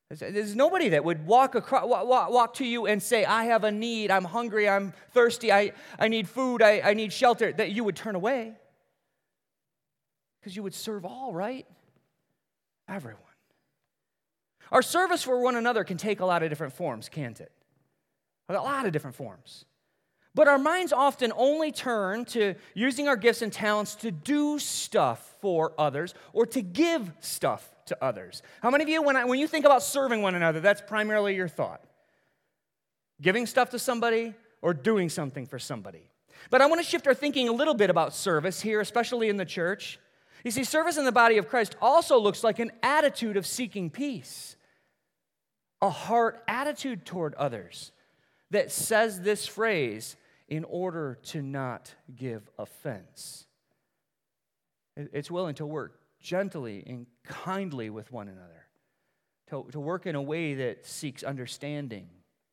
There's nobody that would walk, across, walk, walk to you and say, I have a need, I'm hungry, I'm thirsty, I, I need food, I, I need shelter, that you would turn away. Because you would serve all, right? Everyone. Our service for one another can take a lot of different forms, can't it? A lot of different forms. But our minds often only turn to using our gifts and talents to do stuff for others or to give stuff to others. How many of you, when, I, when you think about serving one another, that's primarily your thought? Giving stuff to somebody or doing something for somebody? But I want to shift our thinking a little bit about service here, especially in the church. You see, service in the body of Christ also looks like an attitude of seeking peace, a heart attitude toward others that says this phrase, in order to not give offense. It's willing to work gently and kindly with one another, to, to work in a way that seeks understanding.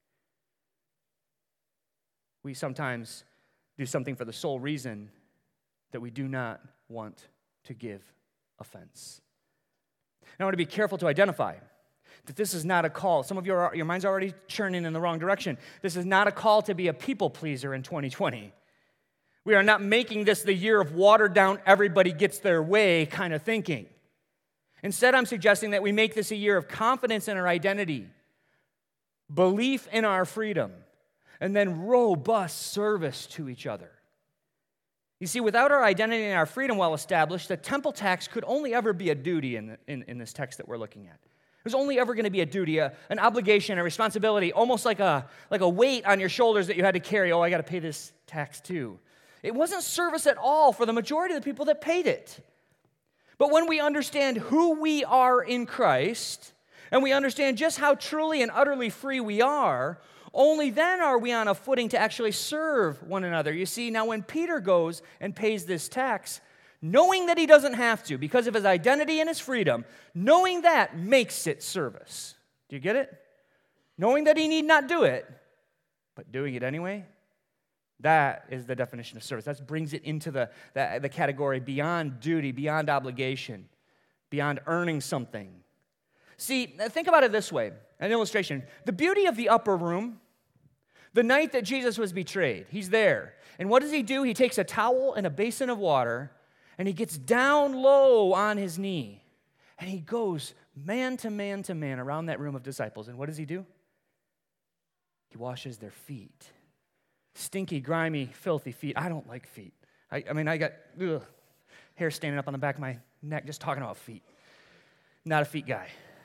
We sometimes do something for the sole reason that we do not want to give offense. Now, I want to be careful to identify that this is not a call. Some of your, your mind's already churning in the wrong direction. This is not a call to be a people pleaser in twenty twenty. We are not making this the year of watered down, everybody gets their way kind of thinking. Instead, I'm suggesting that we make this a year of confidence in our identity, belief in our freedom, and then robust service to each other. You see, without our identity and our freedom well established, the temple tax could only ever be a duty in, the, in, in this text that we're looking at. There's only ever going to be a duty, a, an obligation, a responsibility, almost like a, like a weight on your shoulders that you had to carry. Oh, I got to pay this tax too. It wasn't service at all for the majority of the people that paid it. But when we understand who we are in Christ, and we understand just how truly and utterly free we are, only then are we on a footing to actually serve one another. You see, now when Peter goes and pays this tax, knowing that he doesn't have to because of his identity and his freedom, knowing that makes it service. Do you get it? Knowing that he need not do it, but doing it anyway, that is the definition of service. That brings it into the, the, the category beyond duty, beyond obligation, beyond earning something. See, think about it this way, an illustration. The beauty of the upper room, the night that Jesus was betrayed, he's there. And what does he do? He takes a towel and a basin of water, and he gets down low on his knee, and he goes man to man to man around that room of disciples. And what does he do? He washes their feet. Stinky, grimy, filthy feet. I don't like feet. I, I mean, I got ugh, hair standing up on the back of my neck just talking about feet. Not a feet guy.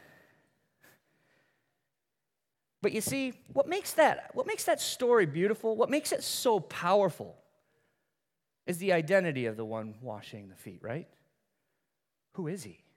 But you see, what makes that, what makes that story beautiful, what makes it so powerful is the identity of the one washing the feet, right? Who is he?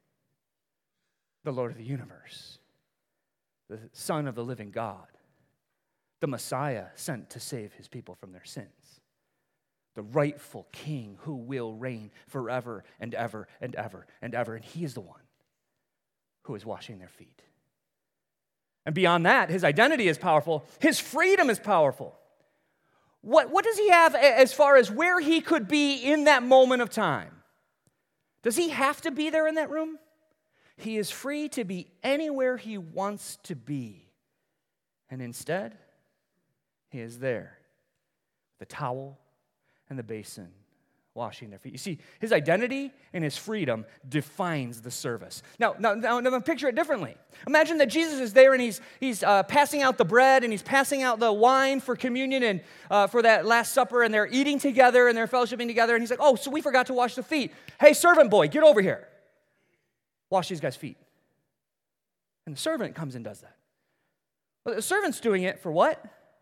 The Lord of the universe, the Son of the living God, the Messiah sent to save his people from their sins, the rightful king who will reign forever and ever and ever and ever. And he is the one who is washing their feet. And beyond that, his identity is powerful. His freedom is powerful. What, what does he have as far as where he could be in that moment of time? Does he have to be there in that room? He is free to be anywhere he wants to be. And instead, he is there, the towel and the basin, washing their feet. You see, his identity and his freedom defines the service. Now, now, now, now picture it differently. Imagine that Jesus is there and he's, he's uh, passing out the bread and he's passing out the wine for communion and uh, for that Last Supper, and they're eating together and they're fellowshipping together, and he's like, oh, so we forgot to wash the feet. Hey, servant boy, get over here. Wash these guys' feet. And the servant comes and does that. Well, the servant's doing it for what?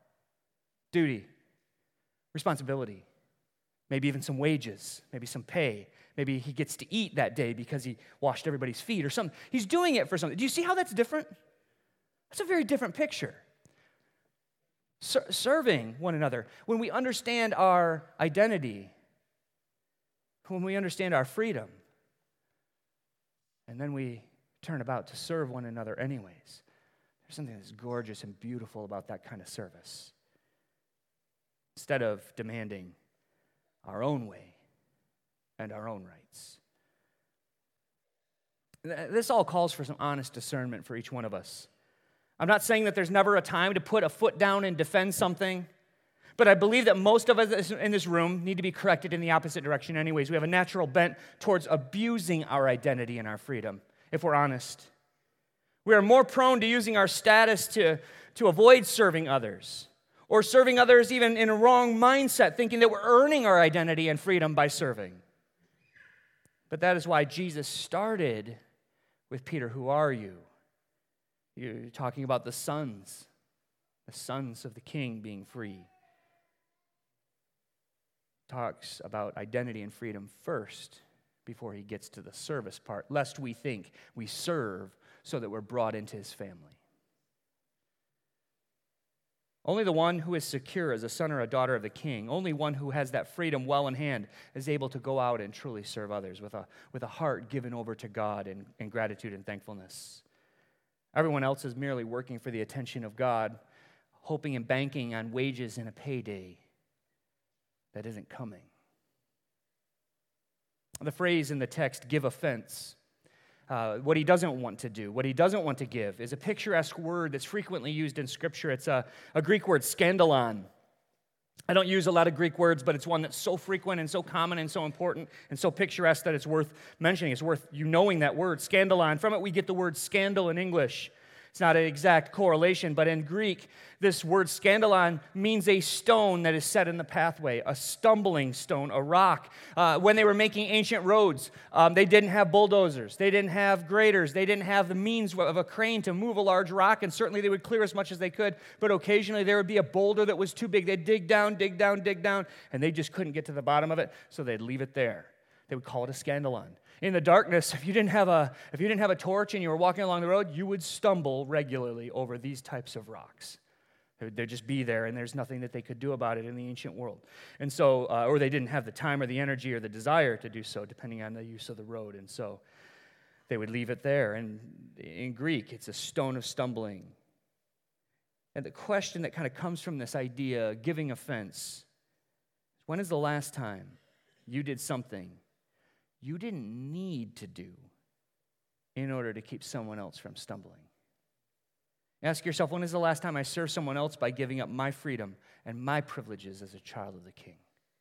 Duty, responsibility, maybe even some wages, maybe some pay. Maybe he gets to eat that day because he washed everybody's feet or something. He's doing it for something. Do you see how that's different? That's a very different picture. Ser- serving one another. When we understand our identity, when we understand our freedom, and then we turn about to serve one another anyways. There's something that's gorgeous and beautiful about that kind of service. Instead of demanding our own way and our own rights. This all calls for some honest discernment for each one of us I'm not saying that there's never a time to put a foot down and defend something, but I believe that most of us in this room need to be corrected in the opposite direction anyways. We have a natural bent towards abusing our identity and our freedom, if we're honest. We are more prone to using our status to, to avoid serving others, or serving others even in a wrong mindset, thinking that we're earning our identity and freedom by serving. But that is why Jesus started with Peter, who are you? You're talking about the sons, the sons of the king being free. Talks about identity and freedom first before he gets to the service part, lest we think we serve so that we're brought into his family. Only the one who is secure as a son or a daughter of the king, only one who has that freedom well in hand is able to go out and truly serve others with a, with a heart given over to God in, in gratitude and thankfulness. Everyone else is merely working for the attention of God, hoping and banking on wages and a payday that isn't coming. The phrase in the text, give offense, Uh, what he doesn't want to do, what he doesn't want to give, is a picturesque word that's frequently used in Scripture. It's a, a Greek word, scandalon. I don't use a lot of Greek words, but it's one that's so frequent and so common and so important and so picturesque that it's worth mentioning. It's worth you knowing that word, scandalon. From it, we get the word scandal in English. It's not an exact correlation, but in Greek, this word scandalon means a stone that is set in the pathway, a stumbling stone, a rock. Uh, when they were making ancient roads, um, they didn't have bulldozers. They didn't have graders. They didn't have the means of a crane to move a large rock, and certainly they would clear as much as they could, but occasionally there would be a boulder that was too big. They'd dig down, dig down, dig down, and they just couldn't get to the bottom of it, so they'd leave it there. They would call it a scandalon. In the darkness, if you didn't have a if you didn't have a torch and you were walking along the road, you would stumble regularly over these types of rocks. They'd just be there, and there's nothing that they could do about it in the ancient world. And so, uh, or they didn't have the time or the energy or the desire to do so, depending on the use of the road. And so, they would leave it there. And in Greek, it's a stone of stumbling. And the question that kind of comes from this idea, giving offense, when is the last time you did something you didn't need to do in order to keep someone else from stumbling? Ask yourself, when is the last time I served someone else by giving up my freedom and my privileges as a child of the king?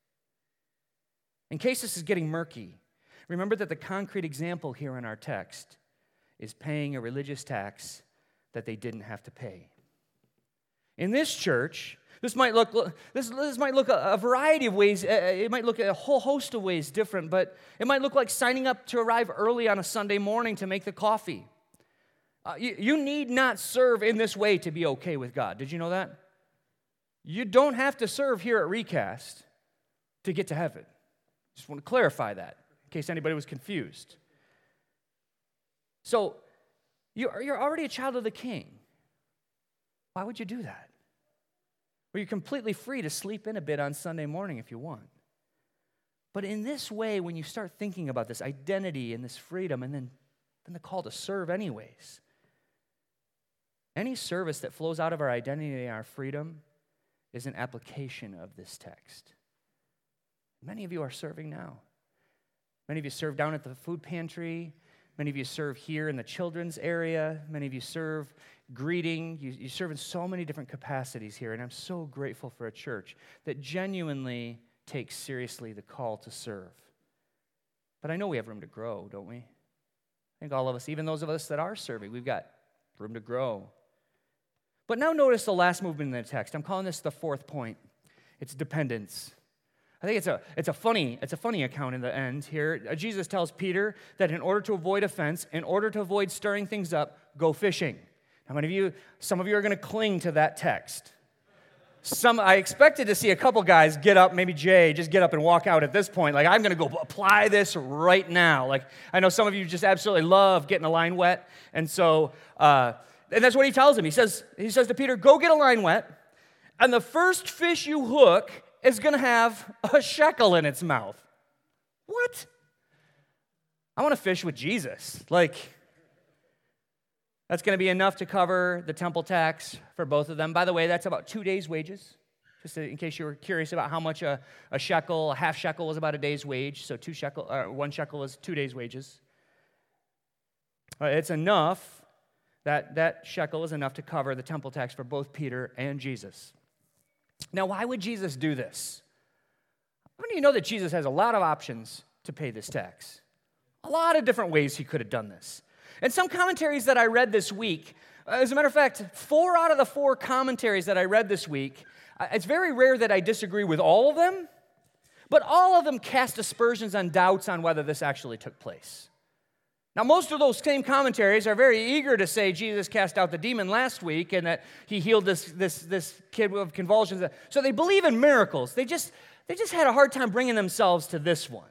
In case this is getting murky, remember that the concrete example here in our text is paying a religious tax that they didn't have to pay. In this church, This might look this, this might look a, a variety of ways. It might look a whole host of ways different, but it might look like signing up to arrive early on a Sunday morning to make the coffee. Uh, you, you need not serve in this way to be okay with God. Did you know that? You don't have to serve here at Recast to get to heaven. Just want to clarify that in case anybody was confused. So you're, you're already a child of the King. Why would you do that? Well, you're completely free to sleep in a bit on Sunday morning if you want. But in this way, when you start thinking about this identity and this freedom, and then, then the call to serve anyways, any service that flows out of our identity and our freedom is an application of this text. Many of you are serving now. Many of you serve down at the food pantry. Many of you serve here in the children's area. Many of you serve greeting. You, you serve in so many different capacities here, and I'm so grateful for a church that genuinely takes seriously the call to serve. But I know we have room to grow, don't we? I think all of us, even those of us that are serving, we've got room to grow. But now notice the last movement in the text. I'm calling this the fourth point. It's dependence. I think it's a it's a funny it's a funny account in the end here. Jesus tells Peter that in order to avoid offense, in order to avoid stirring things up, go fishing. How many of you? Some of you are going to cling to that text. Some I expected to see a couple guys get up, maybe Jay, just get up and walk out at this point. Like, I'm going to go apply this right now. Like, I know some of you just absolutely love getting a line wet, and so uh, and that's what he tells him. He says he says to Peter, "Go get a line wet, and the first fish you hook is going to have a shekel in its mouth." What? I want to fish with Jesus. Like, that's going to be enough to cover the temple tax for both of them. By the way, that's about two days' wages, just in case you were curious about how much a, a shekel, a half shekel was about a day's wage. So two shekel, uh, one shekel is two days' wages. Uh, it's enough That, that shekel is enough to cover the temple tax for both Peter and Jesus. Now, why would Jesus do this? How many of you know that Jesus has a lot of options to pay this tax? A lot of different ways he could have done this. And some commentaries that I read this week, as a matter of fact, four out of the four commentaries that I read this week, it's very rare that I disagree with all of them, but all of them cast aspersions and doubts on whether this actually took place. Now, most of those same commentaries are very eager to say Jesus cast out the demon last week and that he healed this, this, this kid with convulsions. So they believe in miracles. They just, they just had a hard time bringing themselves to this one.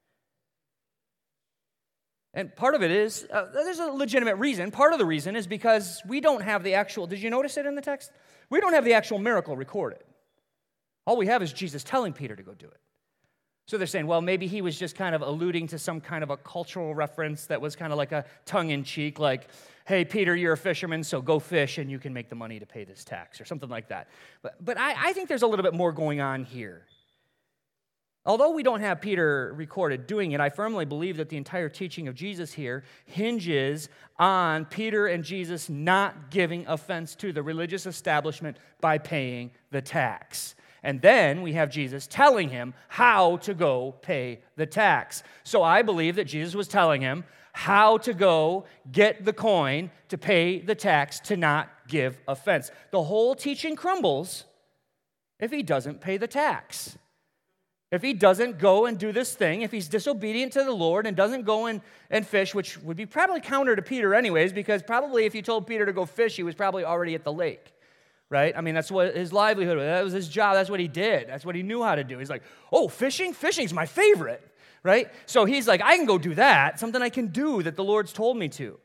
And part of it is, uh, there's a legitimate reason. Part of the reason is because we don't have the actual, did you notice it in the text? We don't have the actual miracle recorded. All we have is Jesus telling Peter to go do it. So they're saying, well, maybe he was just kind of alluding to some kind of a cultural reference that was kind of like a tongue-in-cheek, like, hey, Peter, you're a fisherman, so go fish and you can make the money to pay this tax, or something like that. But, but I, I think there's a little bit more going on here. Although we don't have Peter recorded doing it, I firmly believe that the entire teaching of Jesus here hinges on Peter and Jesus not giving offense to the religious establishment by paying the tax. And then we have Jesus telling him how to go pay the tax. So I believe that Jesus was telling him how to go get the coin to pay the tax to not give offense. The whole teaching crumbles if he doesn't pay the tax. If he doesn't go and do this thing, if he's disobedient to the Lord and doesn't go and, and fish, which would be probably counter to Peter anyways, because probably if you told Peter to go fish, he was probably already at the lake. Right? I mean, that's what his livelihood was. That was his job. That's what he did. That's what he knew how to do. He's like, oh, fishing? Fishing's my favorite. Right? So he's like, I can go do that. Something I can do that the Lord's told me to.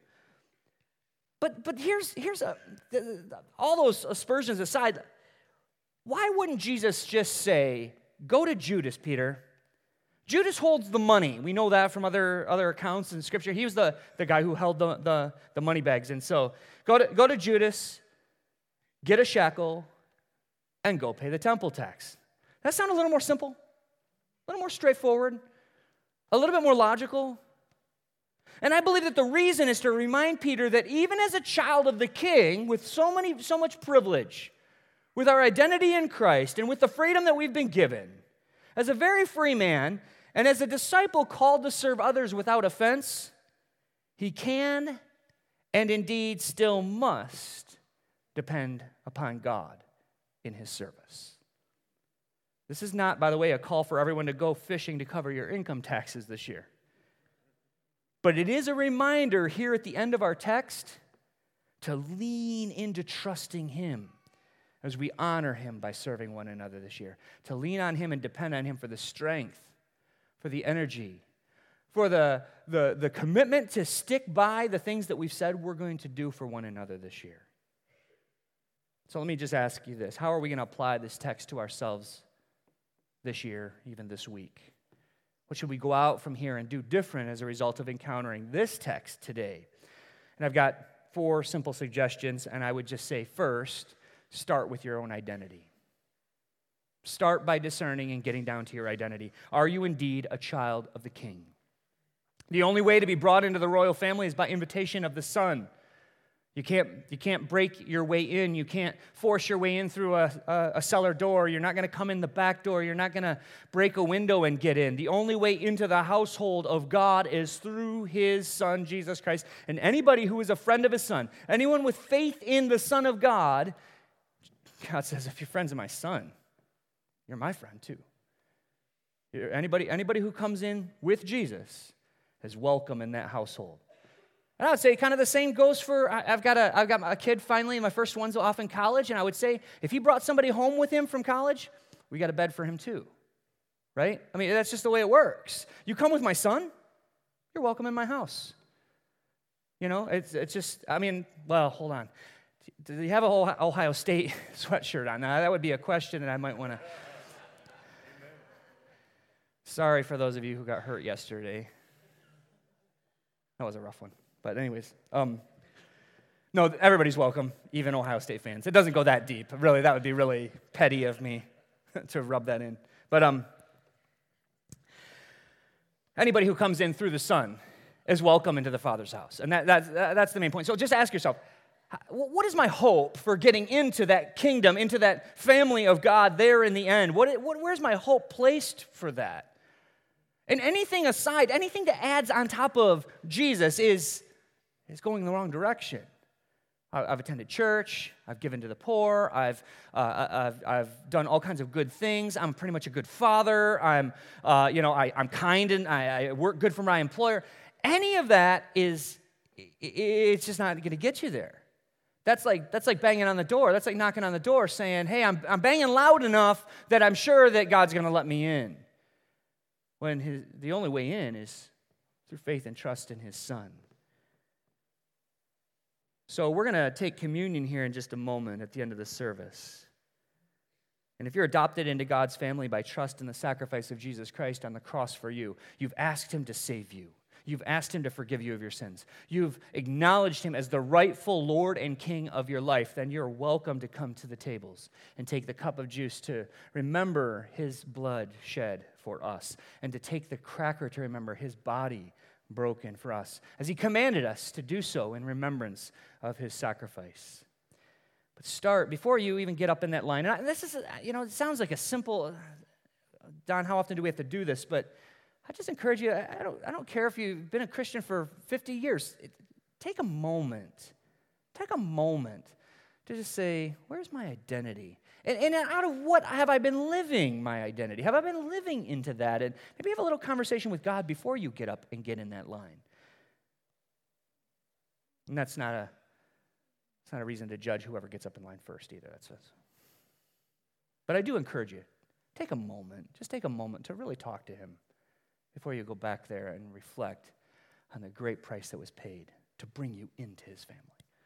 But but here's, here's a, all those aspersions aside, why wouldn't Jesus just say, go to Judas, Peter? Judas holds the money. We know that from other, other accounts in Scripture. He was the, the guy who held the, the, the money bags. And so go to, go to Judas, get a shekel, and go pay the temple tax. That sound a little more simple? A little more straightforward? A little bit more logical? And I believe that the reason is to remind Peter that even as a child of the King, with so many, so much privilege, with our identity in Christ, and with the freedom that we've been given, as a very free man, and as a disciple called to serve others without offense, he can, and indeed still must, depend upon God in his service. This is not, by the way, a call for everyone to go fishing to cover your income taxes this year. But it is a reminder here at the end of our text to lean into trusting him as we honor him by serving one another this year. To lean on him and depend on him for the strength, for the energy, for the, the, the commitment to stick by the things that we've said we're going to do for one another this year. So let me just ask you this. How are we going to apply this text to ourselves this year, even this week? What should we go out from here and do different as a result of encountering this text today? And I've got four simple suggestions, and I would just say first, start with your own identity. Start by discerning and getting down to your identity. Are you indeed a child of the King? The only way to be brought into the royal family is by invitation of the Son. You can't, you can't break your way in. You can't force your way in through a, a, a cellar door. You're not going to come in the back door. You're not going to break a window and get in. The only way into the household of God is through his Son, Jesus Christ. And anybody who is a friend of his Son, anyone with faith in the Son of God, God says, if you're friends of my Son, you're my friend too. Anybody, anybody who comes in with Jesus is welcome in that household. And I would say kind of the same goes for, I've got a, I've got a kid finally, my first one's off in college, and I would say, if he brought somebody home with him from college, we got a bed for him too, right? I mean, that's just the way it works. You come with my son, you're welcome in my house. You know, it's it's just, I mean, well, hold on. Do you have a whole Ohio State sweatshirt on? Now, that would be a question that I might want to. Sorry for those of you who got hurt yesterday. That was a rough one. But anyways, um, no, everybody's welcome, even Ohio State fans. It doesn't go that deep. Really, that would be really petty of me to rub that in. But um, anybody who comes in through the Son is welcome into the Father's house. And that, that's, that's the main point. So just ask yourself, What is my hope for getting into that kingdom, into that family of God there in the end? What, what, where's my hope placed for that? And anything aside, anything that adds on top of Jesus is, is going in the wrong direction. I've attended church, I've given to the poor, I've, uh, I've, I've done all kinds of good things, I'm pretty much a good father, I'm, uh, you know, I, I'm kind and I, I work good for my employer. Any of that is, it's just not going to get you there. That's like, that's like banging on the door. That's like knocking on the door saying, hey, I'm, I'm banging loud enough that I'm sure that God's going to let me in. When his, the only way in is through faith and trust in his Son. So we're going to take communion here in just a moment at the end of the service. And if you're adopted into God's family by trust in the sacrifice of Jesus Christ on the cross for you, you've asked him to save you. You've asked him to forgive you of your sins. You've acknowledged him as the rightful Lord and King of your life. Then you're welcome to come to the tables and take the cup of juice to remember his blood shed for us, and to take the cracker to remember his body broken for us, as he commanded us to do so in remembrance of his sacrifice. But start, before you even get up in that line, and this is, you know, it sounds like a simple, Don, how often do we have to do this? But I just encourage you, I don't, I don't care if you've been a Christian for fifty years, take a moment, take a moment to just say, where's my identity? And, and out of what have I been living my identity? Have I been living into that? And maybe have a little conversation with God before you get up and get in that line. And that's not a, it's not a reason to judge whoever gets up in line first either. That's, that's, but I do encourage you, take a moment, just take a moment to really talk to him before you go back there and reflect on the great price that was paid to bring you into his family.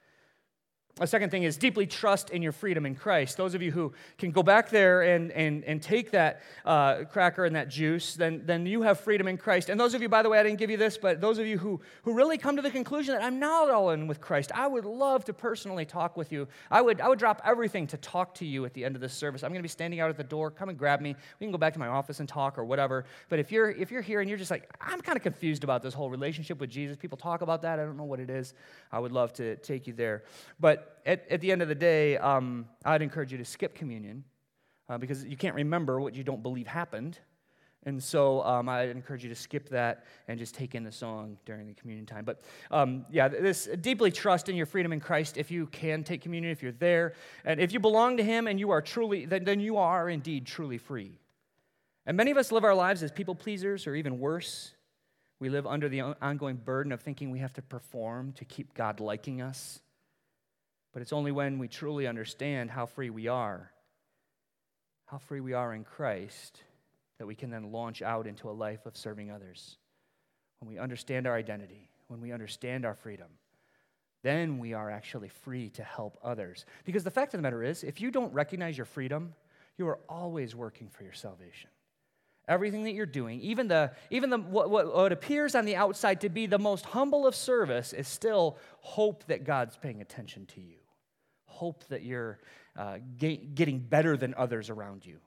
A second thing is deeply trust in your freedom in Christ. Those of you who can go back there and, and, and take that uh, cracker and that juice, then, then you have freedom in Christ. And those of you, by the way, I didn't give you this, but those of you who, who really come to the conclusion that I'm not all in with Christ, I would love to personally talk with you. I would, I would drop everything to talk to you at the end of this service. I'm going to be standing out at the door. Come and grab me. We can go back to my office and talk or whatever. But if you're, if you're here and you're just like, I'm kind of confused about this whole relationship with Jesus, people talk about that, I don't know what it is, I would love to take you there. But At, at the end of the day, um, I'd encourage you to skip communion uh, because you can't remember what you don't believe happened. And so um, I'd encourage you to skip that and just take in the song during the communion time. But um, yeah, this deeply trust in your freedom in Christ if you can take communion, if you're there. And if you belong to him and you are truly, then, then you are indeed truly free. And many of us live our lives as people pleasers, or even worse. We live under the ongoing burden of thinking we have to perform to keep God liking us. But it's only when we truly understand how free we are, how free we are in Christ, that we can then launch out into a life of serving others. When we understand our identity, when we understand our freedom, then we are actually free to help others. Because the fact of the matter is, if you don't recognize your freedom, you are always working for your salvation. Everything that you're doing, even the even the what, what, what appears on the outside to be the most humble of service, is still hope that God's paying attention to you. Hope that you're uh, get, getting better than others around you.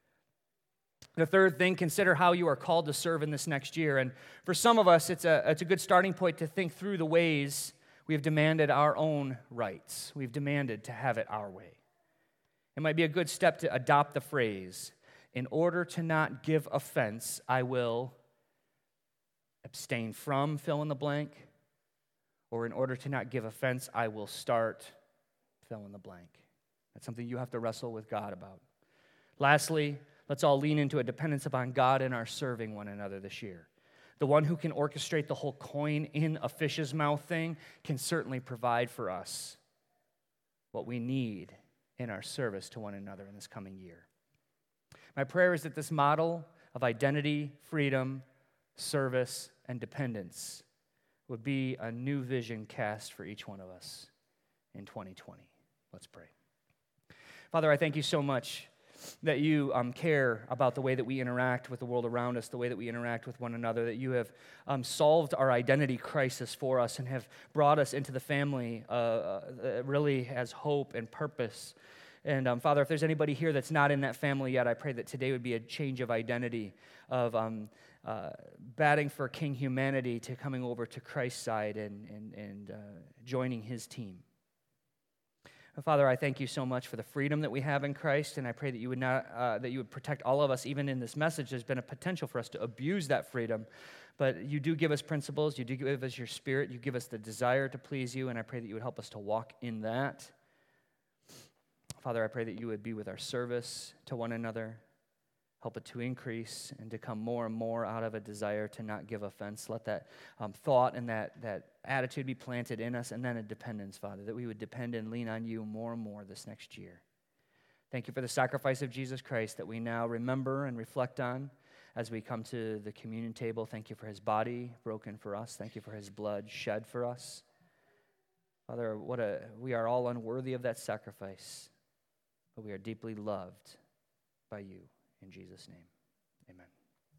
The third thing, consider how you are called to serve in this next year. And for some of us, it's a, it's a good starting point to think through the ways we have demanded our own rights. We've demanded to have it our way. It might be a good step to adopt the phrase, in order to not give offense, I will abstain from fill in the blank, or in order to not give offense, I will start fill in the blank. That's something you have to wrestle with God about. Lastly, let's all lean into a dependence upon God in our serving one another this year. The one who can orchestrate the whole coin in a fish's mouth thing can certainly provide for us what we need in our service to one another in this coming year. My prayer is that this model of identity, freedom, service, and dependence would be a new vision cast for each one of us in twenty twenty. Let's pray. Father, I thank you so much that you um, care about the way that we interact with the world around us, the way that we interact with one another, that you have um, solved our identity crisis for us and have brought us into the family uh, uh, that really has hope and purpose. And um, Father, if there's anybody here that's not in that family yet, I pray that today would be a change of identity, of um, uh, batting for King humanity to coming over to Christ's side and, and, and uh, joining his team. Father, I thank you so much for the freedom that we have in Christ, and I pray that you would not uh, that you would protect all of us. Even in this message, there's been a potential for us to abuse that freedom, but you do give us principles. You do give us your Spirit. You give us the desire to please you, and I pray that you would help us to walk in that. Father, I pray that you would be with our service to one another, help it to increase and to come more and more out of a desire to not give offense. Let that um, thought and that, that attitude be planted in us, and then a dependence, Father, that we would depend and lean on you more and more this next year. Thank you for the sacrifice of Jesus Christ that we now remember and reflect on as we come to the communion table. Thank you for his body broken for us. Thank you for his blood shed for us. Father, what a we are all unworthy of that sacrifice, but we are deeply loved by you. In Jesus' name, amen.